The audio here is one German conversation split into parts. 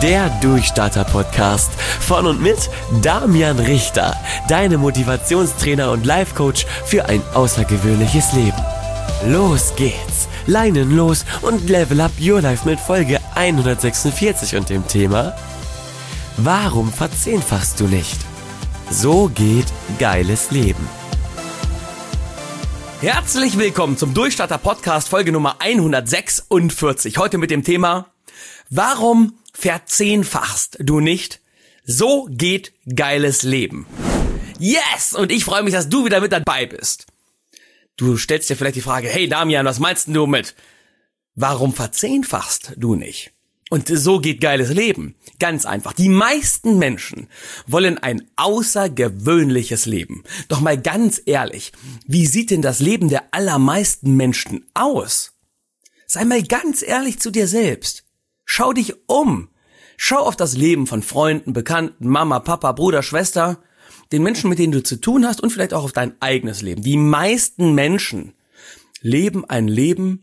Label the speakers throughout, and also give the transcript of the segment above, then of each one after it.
Speaker 1: Der Durchstarter-Podcast von und mit Damian Richter, deinem Motivationstrainer und Life-Coach für ein außergewöhnliches Leben. Los geht's, Leinen los und level up your life mit Folge 146 und dem Thema: Warum verzehnfachst du nicht? So geht geiles Leben.
Speaker 2: Herzlich willkommen zum Durchstarter-Podcast, Folge Nummer 146. Heute mit dem Thema: Warum verzehnfachst du nicht? So geht geiles Leben. Yes! Und ich freue mich, dass du wieder mit dabei bist. Du stellst dir vielleicht die Frage: Hey Damian, was meinst du mit warum verzehnfachst du nicht? Und so geht geiles Leben. Ganz einfach. Die meisten Menschen wollen ein außergewöhnliches Leben. Doch mal ganz ehrlich, wie sieht denn das Leben der allermeisten Menschen aus? Sei mal ganz ehrlich zu dir selbst. Schau dich um. Schau auf das Leben von Freunden, Bekannten, Mama, Papa, Bruder, Schwester, den Menschen, mit denen du zu tun hast, und vielleicht auch auf dein eigenes Leben. Die meisten Menschen leben ein Leben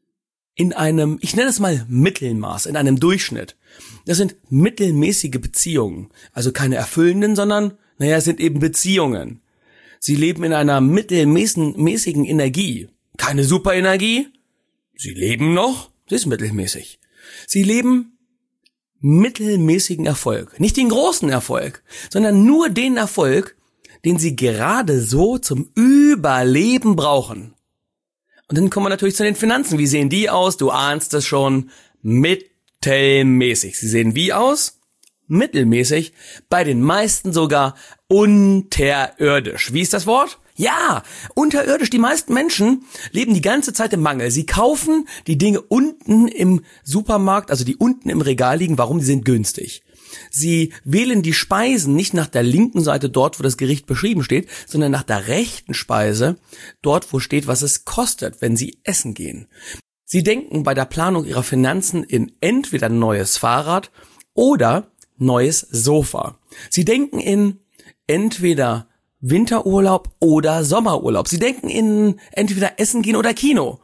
Speaker 2: in einem, ich nenne es mal Mittelmaß, in einem Durchschnitt. Das sind mittelmäßige Beziehungen. Also keine erfüllenden, sondern, es sind eben Beziehungen. Sie leben in einer mittelmäßigen Energie. Keine Superenergie. Sie leben noch. Sie ist mittelmäßig. Sie leben mittelmäßigen Erfolg. Nicht den großen Erfolg, sondern nur den Erfolg, den sie gerade so zum Überleben brauchen. Und dann kommen wir natürlich zu den Finanzen. Wie sehen die aus? Du ahnst es schon. Mittelmäßig. Sie sehen wie aus? Mittelmäßig. Bei den meisten sogar unterirdisch. Wie ist das Wort? Ja, unterirdisch. Die meisten Menschen leben die ganze Zeit im Mangel. Sie kaufen die Dinge unten im Supermarkt, also die unten im Regal liegen. Warum? Die sind günstig. Sie wählen die Speisen nicht nach der linken Seite, dort wo das Gericht beschrieben steht, sondern nach der rechten Speise, dort wo steht, was es kostet, wenn sie essen gehen. Sie denken bei der Planung ihrer Finanzen in entweder neues Fahrrad oder neues Sofa. Sie denken in entweder Winterurlaub oder Sommerurlaub. Sie denken in entweder Essen gehen oder Kino.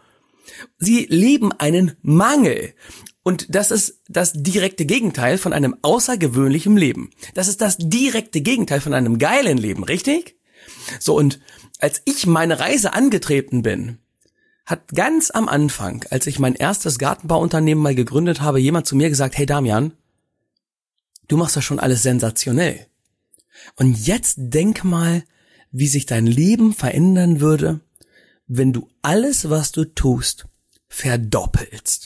Speaker 2: Sie leben einen Mangel. Und das ist das direkte Gegenteil von einem außergewöhnlichen Leben. Das ist das direkte Gegenteil von einem geilen Leben, richtig? So, und als ich meine Reise angetreten bin, hat ganz am Anfang, als ich mein erstes Gartenbauunternehmen mal gegründet habe, jemand zu mir gesagt: Hey Damian, du machst das schon alles sensationell. Und jetzt denk mal, wie sich dein Leben verändern würde, wenn du alles, was du tust, verdoppelst.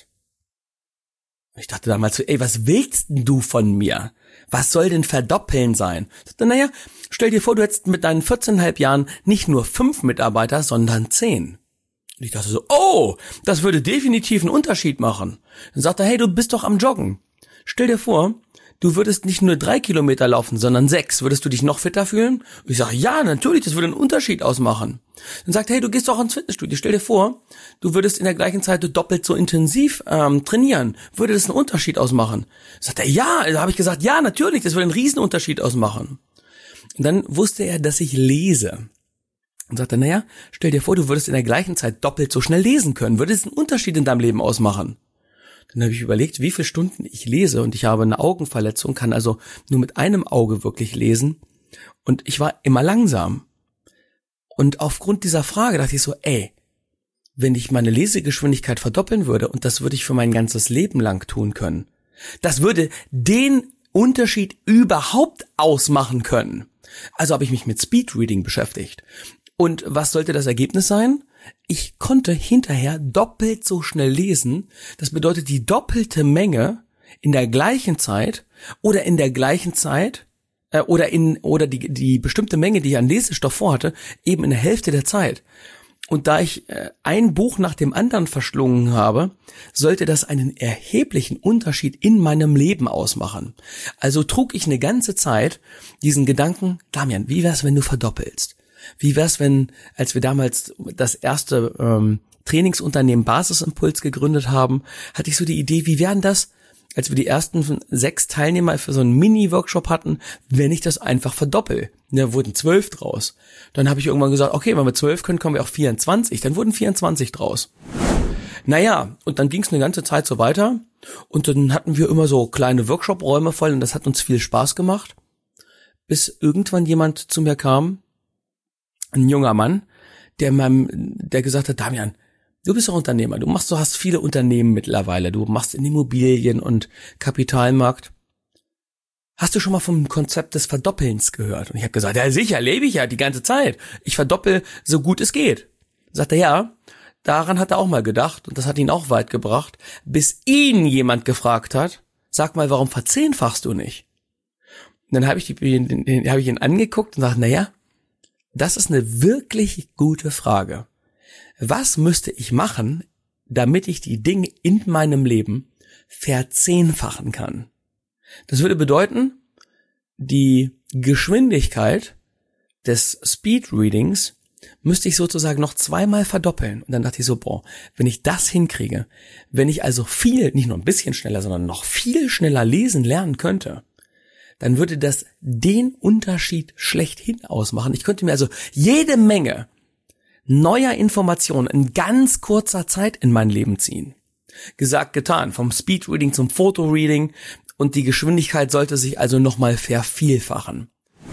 Speaker 2: Ich dachte damals so: Ey, was willst denn du von mir? Was soll denn verdoppeln sein? Ich dachte, stell dir vor, du hättest mit deinen 14,5 Jahren nicht nur 5 Mitarbeiter, sondern 10. Und ich dachte so: Oh, das würde definitiv einen Unterschied machen. Dann sagte er: Hey, du bist doch am Joggen. Stell dir vor, du würdest nicht nur 3 Kilometer laufen, sondern 6. Würdest du dich noch fitter fühlen? Und ich sage: Ja, natürlich, das würde einen Unterschied ausmachen. Dann sagt er: Hey, du gehst doch ins Fitnessstudio. Stell dir vor, du würdest in der gleichen Zeit doppelt so intensiv trainieren. Würde das einen Unterschied ausmachen? Sagt er: Ja. Da habe ich gesagt: Ja, natürlich, das würde einen riesen Unterschied ausmachen. Und dann wusste er, dass ich lese. Und sagte: Stell dir vor, du würdest in der gleichen Zeit doppelt so schnell lesen können. Würde es einen Unterschied in deinem Leben ausmachen? Dann habe ich überlegt, wie viele Stunden ich lese, und ich habe eine Augenverletzung, kann also nur mit einem Auge wirklich lesen, und ich war immer langsam. Und aufgrund dieser Frage dachte ich so: Ey, wenn ich meine Lesegeschwindigkeit verdoppeln würde, und das würde ich für mein ganzes Leben lang tun können, das würde den Unterschied überhaupt ausmachen können. Also habe ich mich mit Speedreading beschäftigt. Und was sollte das Ergebnis sein? Ich konnte hinterher doppelt so schnell lesen. Das bedeutet, die doppelte Menge in der gleichen Zeit oder in der gleichen Zeit oder die bestimmte Menge, die ich an Lesestoff vorhatte, eben in der Hälfte der Zeit. Und da ich ein Buch nach dem anderen verschlungen habe, sollte das einen erheblichen Unterschied in meinem Leben ausmachen. Also trug ich eine ganze Zeit diesen Gedanken: Damian, wie wär's, wenn du verdoppelst? Wie wär's, als wir damals das erste Trainingsunternehmen Basisimpuls gegründet haben, hatte ich so die Idee, wie wären das, als wir die ersten 6 Teilnehmer für so einen Mini-Workshop hatten, wenn ich das einfach verdoppel. Da wurden 12 draus. Dann habe ich irgendwann gesagt: Okay, wenn wir 12 können, kommen wir auch 24. Dann wurden 24 draus. Naja, und dann ging es eine ganze Zeit so weiter und dann hatten wir immer so kleine Workshop-Räume voll und das hat uns viel Spaß gemacht, bis irgendwann jemand zu mir kam, ein junger Mann, der gesagt hat, Damian, du bist doch Unternehmer, du hast viele Unternehmen mittlerweile, du machst in Immobilien und Kapitalmarkt. Hast du schon mal vom Konzept des Verdoppelns gehört? Und ich habe gesagt, ja sicher, lebe ich ja die ganze Zeit. Ich verdoppel so gut es geht. Sagt er, ja, daran hat er auch mal gedacht und das hat ihn auch weit gebracht, bis ihn jemand gefragt hat, sag mal, warum verzehnfachst du nicht? Und dann habe ich ihn angeguckt und gesagt, naja, das ist eine wirklich gute Frage. Was müsste ich machen, damit ich die Dinge in meinem Leben verzehnfachen kann? Das würde bedeuten, die Geschwindigkeit des Speedreadings müsste ich sozusagen noch 2-mal verdoppeln. Und dann dachte ich so, wenn ich das hinkriege, wenn ich also nicht nur ein bisschen schneller, sondern noch viel schneller lesen lernen könnte, dann würde das den Unterschied schlechthin ausmachen. Ich könnte mir also jede Menge neuer Informationen in ganz kurzer Zeit in mein Leben ziehen. Gesagt, getan. Vom Speedreading zum Fotoreading. Und die Geschwindigkeit sollte sich also nochmal vervielfachen.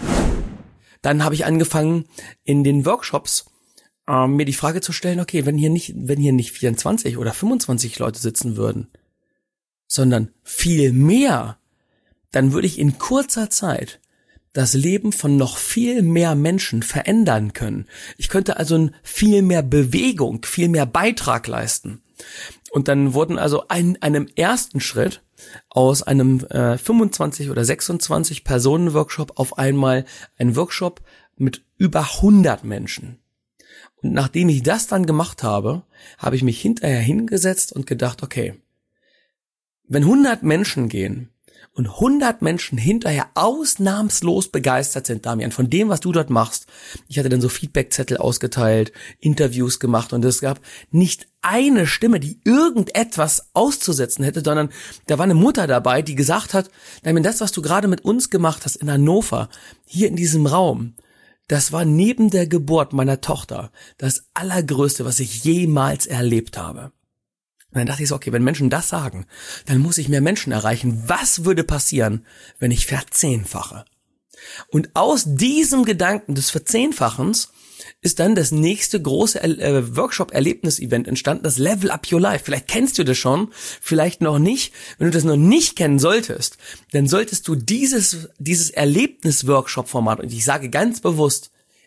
Speaker 2: Dann habe ich angefangen, in den Workshops mir die Frage zu stellen, okay, wenn hier nicht 24 oder 25 Leute sitzen würden, sondern viel mehr, dann würde ich in kurzer Zeit das Leben von noch viel mehr Menschen verändern können. Ich könnte also viel mehr Bewegung, viel mehr Beitrag leisten. Und dann wurden also einem ersten Schritt aus einem 25 oder 26 Personen Workshop auf einmal ein Workshop mit über 100 Menschen. Und nachdem ich das dann gemacht habe, habe ich mich hinterher hingesetzt und gedacht, okay, wenn 100 Menschen gehen und 100 Menschen hinterher ausnahmslos begeistert sind, Damian, von dem, was du dort machst. Ich hatte dann so Feedbackzettel ausgeteilt, Interviews gemacht und es gab nicht eine Stimme, die irgendetwas auszusetzen hätte, sondern da war eine Mutter dabei, die gesagt hat, Damian, das, was du gerade mit uns gemacht hast in Hannover, hier in diesem Raum, das war neben der Geburt meiner Tochter das Allergrößte, was ich jemals erlebt habe. Und dann dachte ich so, okay, wenn Menschen das sagen, dann muss ich mehr Menschen erreichen. Was würde passieren, wenn ich verzehnfache? Und aus diesem Gedanken des Verzehnfachens ist dann das nächste große Workshop-Erlebnis-Event entstanden, das Level Up Your Life. Vielleicht kennst du das schon, vielleicht noch nicht. Wenn du das noch nicht kennen solltest, dann solltest du dieses Erlebnis-Workshop-Format, und ich sage ganz bewusst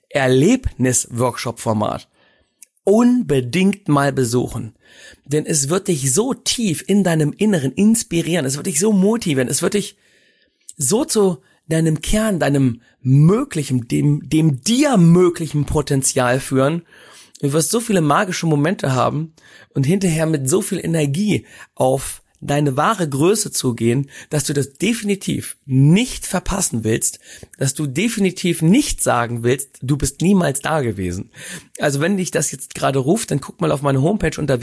Speaker 2: Erlebnis-Workshop-Format, unbedingt mal besuchen. Denn es wird dich so tief in deinem Inneren inspirieren, es wird dich so motivieren, es wird dich so zu deinem Kern, deinem möglichen, dem dir möglichen Potenzial führen. Du wirst so viele magische Momente haben und hinterher mit so viel Energie auf deine wahre Größe zugehen, dass du das definitiv nicht verpassen willst, dass du definitiv nicht sagen willst, du bist niemals da gewesen. Also wenn dich das jetzt gerade ruft, dann guck mal auf meine Homepage unter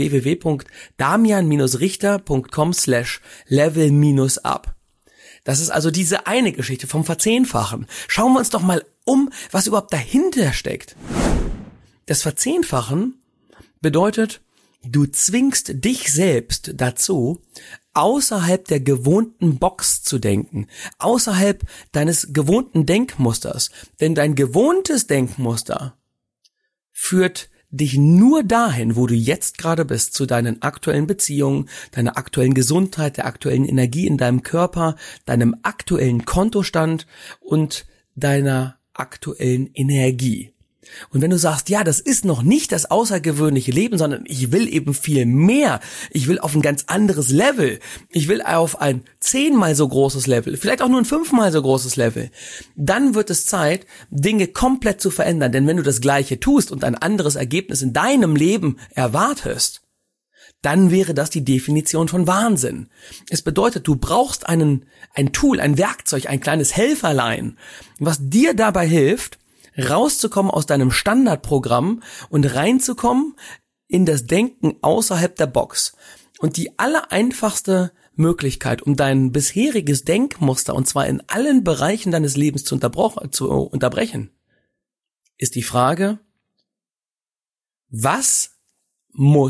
Speaker 2: www.damian-richter.com/level-up. Das ist also diese eine Geschichte vom Verzehnfachen. Schauen wir uns doch mal was überhaupt dahinter steckt. Das Verzehnfachen bedeutet, du zwingst dich selbst dazu, außerhalb der gewohnten Box zu denken, außerhalb deines gewohnten Denkmusters. Denn dein gewohntes Denkmuster führt dich nur dahin, wo du jetzt gerade bist, zu deinen aktuellen Beziehungen, deiner aktuellen Gesundheit, der aktuellen Energie in deinem Körper, deinem aktuellen Kontostand und deiner aktuellen Energie. Und wenn du sagst, ja, das ist noch nicht das außergewöhnliche Leben, sondern ich will eben viel mehr, ich will auf ein ganz anderes Level, ich will auf ein 10-mal so großes Level, vielleicht auch nur ein 5-mal so großes Level, dann wird es Zeit, Dinge komplett zu verändern. Denn wenn du das Gleiche tust und ein anderes Ergebnis in deinem Leben erwartest, dann wäre das die Definition von Wahnsinn. Es bedeutet, du brauchst ein Tool, ein Werkzeug, ein kleines Helferlein, was dir dabei hilft, rauszukommen aus deinem Standardprogramm und reinzukommen in das Denken außerhalb der Box. Und die allereinfachste Möglichkeit, um dein bisheriges Denkmuster, und zwar in allen Bereichen deines Lebens zu unterbrechen, ist die Frage, was muss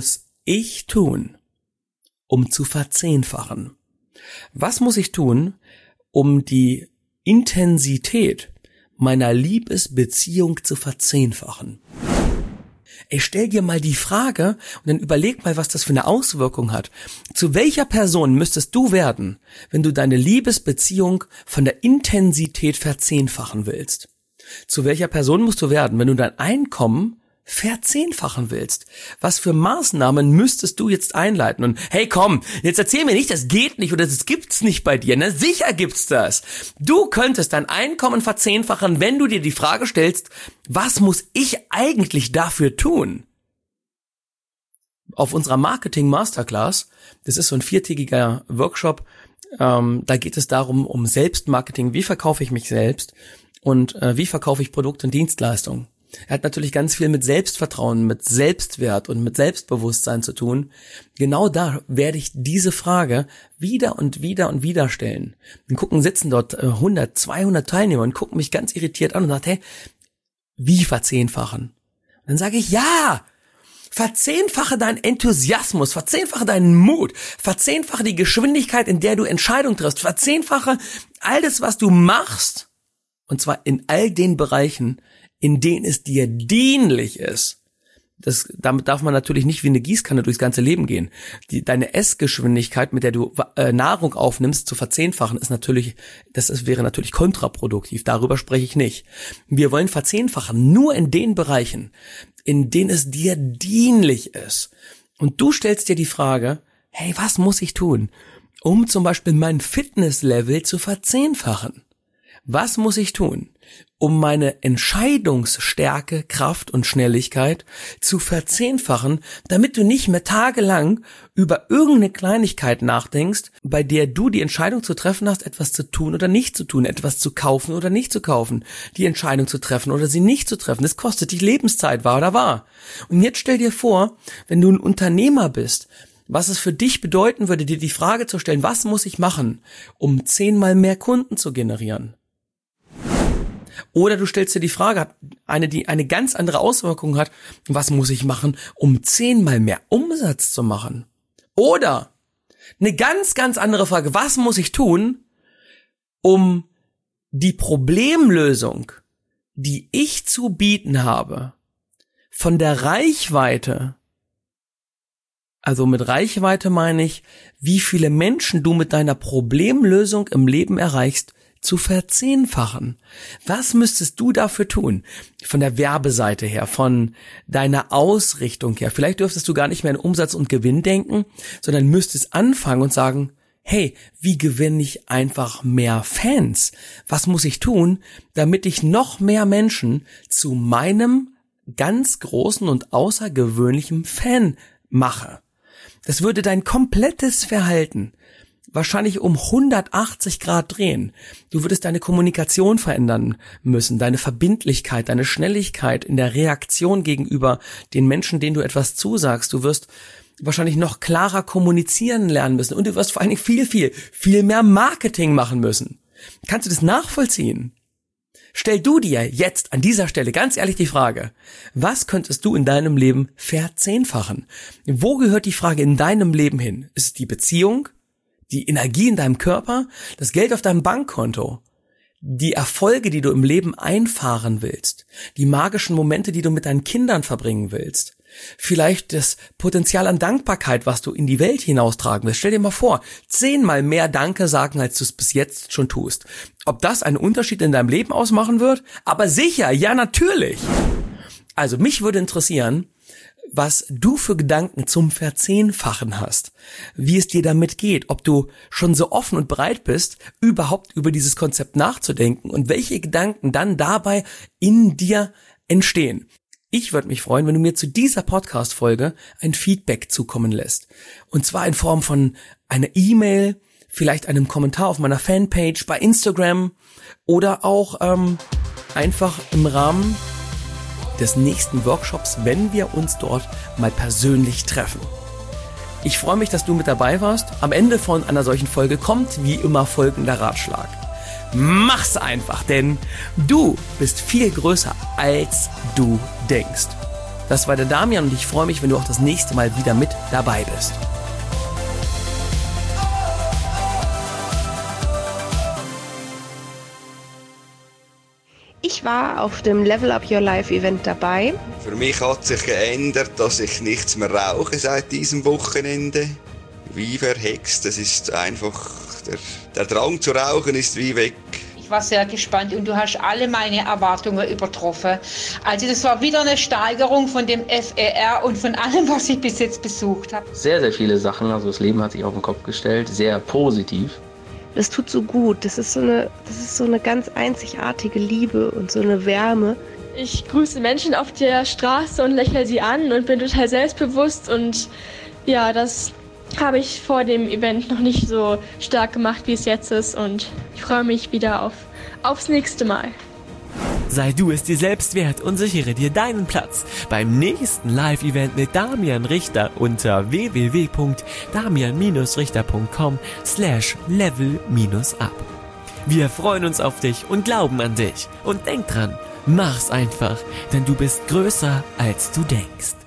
Speaker 2: ich tun, um zu verzehnfachen? Was muss ich tun, um die Intensität meiner Liebesbeziehung zu verzehnfachen? Stell dir mal die Frage und dann überleg mal, was das für eine Auswirkung hat. Zu welcher Person müsstest du werden, wenn du deine Liebesbeziehung von der Intensität verzehnfachen willst? Zu welcher Person musst du werden, wenn du dein Einkommen verzehnfachen willst? Was für Maßnahmen müsstest du jetzt einleiten? Und hey, komm, jetzt erzähl mir nicht, das geht nicht oder das gibt's nicht bei dir. Na sicher gibt's das. Du könntest dein Einkommen verzehnfachen, wenn du dir die Frage stellst, was muss ich eigentlich dafür tun? Auf unserer Marketing Masterclass, das ist so ein 4-tägiger Workshop, da geht es darum, um Selbstmarketing. Wie verkaufe ich mich selbst und wie verkaufe ich Produkte und Dienstleistungen? Er hat natürlich ganz viel mit Selbstvertrauen, mit Selbstwert und mit Selbstbewusstsein zu tun. Genau da werde ich diese Frage wieder und wieder und wieder stellen. Und sitzen dort 100, 200 Teilnehmer und gucken mich ganz irritiert an und sagen, hey, wie verzehnfachen? Und dann sage ich, ja, verzehnfache deinen Enthusiasmus, verzehnfache deinen Mut, verzehnfache die Geschwindigkeit, in der du Entscheidungen triffst, verzehnfache all das, was du machst, und zwar in all den Bereichen, in denen es dir dienlich ist. Damit darf man natürlich nicht wie eine Gießkanne durchs ganze Leben gehen. Deine Essgeschwindigkeit, mit der du Nahrung aufnimmst, zu verzehnfachen, wäre natürlich kontraproduktiv. Darüber spreche ich nicht. Wir wollen verzehnfachen, nur in den Bereichen, in denen es dir dienlich ist. Und du stellst dir die Frage, hey, was muss ich tun, um zum Beispiel mein Fitnesslevel zu verzehnfachen? Was muss ich tun, um meine Entscheidungsstärke, Kraft und Schnelligkeit zu verzehnfachen, damit du nicht mehr tagelang über irgendeine Kleinigkeit nachdenkst, bei der du die Entscheidung zu treffen hast, etwas zu tun oder nicht zu tun, etwas zu kaufen oder nicht zu kaufen, die Entscheidung zu treffen oder sie nicht zu treffen. Das kostet dich Lebenszeit, wahr oder wahr? Und jetzt stell dir vor, wenn du ein Unternehmer bist, was es für dich bedeuten würde, dir die Frage zu stellen, was muss ich machen, um 10-mal mehr Kunden zu generieren? Oder du stellst dir die Frage, die eine ganz andere Auswirkung hat, was muss ich machen, um 10-mal mehr Umsatz zu machen? Oder eine ganz, ganz andere Frage, was muss ich tun, um die Problemlösung, die ich zu bieten habe, von der Reichweite, also mit Reichweite meine ich, wie viele Menschen du mit deiner Problemlösung im Leben erreichst, zu verzehnfachen. Was müsstest du dafür tun? Von der Werbeseite her, von deiner Ausrichtung her. Vielleicht dürftest du gar nicht mehr an Umsatz und Gewinn denken, sondern müsstest anfangen und sagen, hey, wie gewinne ich einfach mehr Fans? Was muss ich tun, damit ich noch mehr Menschen zu meinem ganz großen und außergewöhnlichen Fan mache? Das würde dein komplettes Verhalten wahrscheinlich um 180 Grad drehen. Du würdest deine Kommunikation verändern müssen, deine Verbindlichkeit, deine Schnelligkeit in der Reaktion gegenüber den Menschen, denen du etwas zusagst. Du wirst wahrscheinlich noch klarer kommunizieren lernen müssen und du wirst vor allen Dingen viel mehr Marketing machen müssen. Kannst du das nachvollziehen? Stell du dir jetzt an dieser Stelle ganz ehrlich die Frage, was könntest du in deinem Leben verzehnfachen? Wo gehört die Frage in deinem Leben hin? Ist es die Beziehung? Die Energie in deinem Körper, das Geld auf deinem Bankkonto, die Erfolge, die du im Leben einfahren willst, die magischen Momente, die du mit deinen Kindern verbringen willst, vielleicht das Potenzial an Dankbarkeit, was du in die Welt hinaustragen willst. Stell dir mal vor, 10-mal mehr Danke sagen, als du es bis jetzt schon tust. Ob das einen Unterschied in deinem Leben ausmachen wird? Aber sicher, ja natürlich. Also mich würde interessieren, was du für Gedanken zum Verzehnfachen hast, wie es dir damit geht, ob du schon so offen und bereit bist, überhaupt über dieses Konzept nachzudenken und welche Gedanken dann dabei in dir entstehen. Ich würde mich freuen, wenn du mir zu dieser Podcast-Folge ein Feedback zukommen lässt. Und zwar in Form von einer E-Mail, vielleicht einem Kommentar auf meiner Fanpage bei Instagram oder auch einfach im Rahmen des nächsten Workshops, wenn wir uns dort mal persönlich treffen. Ich freue mich, dass du mit dabei warst. Am Ende von einer solchen Folge kommt wie immer folgender Ratschlag. Mach's einfach, denn du bist viel größer, als du denkst. Das war der Damian und ich freue mich, wenn du auch das nächste Mal wieder mit dabei bist.
Speaker 3: Ich war auf dem Level Up Your Life Event dabei.
Speaker 4: Für mich hat sich geändert, dass ich nichts mehr rauche seit diesem Wochenende. Wie verhext, das ist einfach, der Drang zu rauchen ist wie weg.
Speaker 5: Ich war sehr gespannt und du hast alle meine Erwartungen übertroffen. Also das war wieder eine Steigerung von dem FER und von allem, was ich bis jetzt besucht habe.
Speaker 6: Sehr, sehr viele Sachen, also das Leben hat sich auf den Kopf gestellt, sehr positiv.
Speaker 3: Das tut so gut. Das ist so eine ganz einzigartige Liebe und so eine Wärme.
Speaker 7: Ich grüße Menschen auf der Straße und lächle sie an und bin total selbstbewusst. Und ja, das habe ich vor dem Event noch nicht so stark gemacht, wie es jetzt ist. Und ich freue mich wieder aufs nächste Mal.
Speaker 1: Sei du es dir selbst wert und sichere dir deinen Platz beim nächsten Live-Event mit Damian Richter unter www.damian-richter.com/level-up. Wir freuen uns auf dich und glauben an dich. Und denk dran, mach's einfach, denn du bist größer als du denkst.